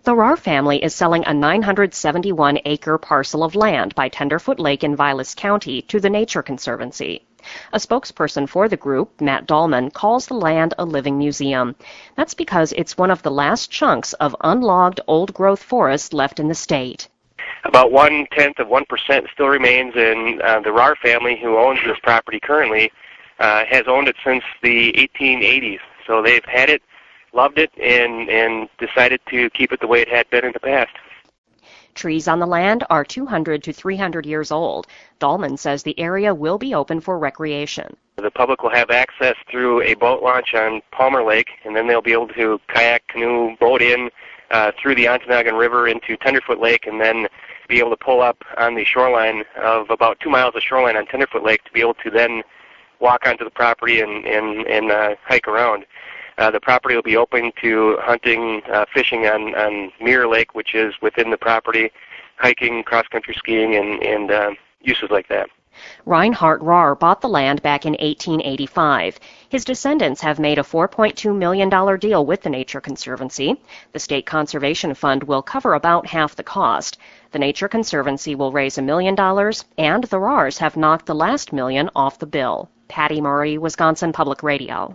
The Rahr family is selling a 971-acre parcel of land by Tenderfoot Lake in Vilas County to the Nature Conservancy. A spokesperson for the group, Matt Dahlman, calls the land a living museum. That's because it's one of the last chunks of unlogged old-growth forest left in the state. About 0.1% still remains, and the Rahr family, who owns this property currently, has owned it since the 1880s. So they've had it, loved it, and decided to keep it the way it had been in the past. Trees on the land are 200 to 300 years old. Dahlman says the area will be open for recreation. The public will have access through a boat launch on Palmer Lake, and then they'll be able to kayak, canoe, boat in through the Ontonagon River into Tenderfoot Lake, and then be able to pull up on the shoreline of about 2 miles of shoreline on Tenderfoot Lake to be able to then walk onto the property and hike around. The property will be open to hunting, fishing on Mirror Lake, which is within the property, hiking, cross-country skiing, and uses like that. Reinhard Rahr bought the land back in 1885. His descendants have made a $4.2 million deal with the Nature Conservancy. The State Conservation Fund will cover about half the cost. The Nature Conservancy will raise $1 million, and the Rahrs have knocked the last $1 million off the bill. Patty Murray, Wisconsin Public Radio.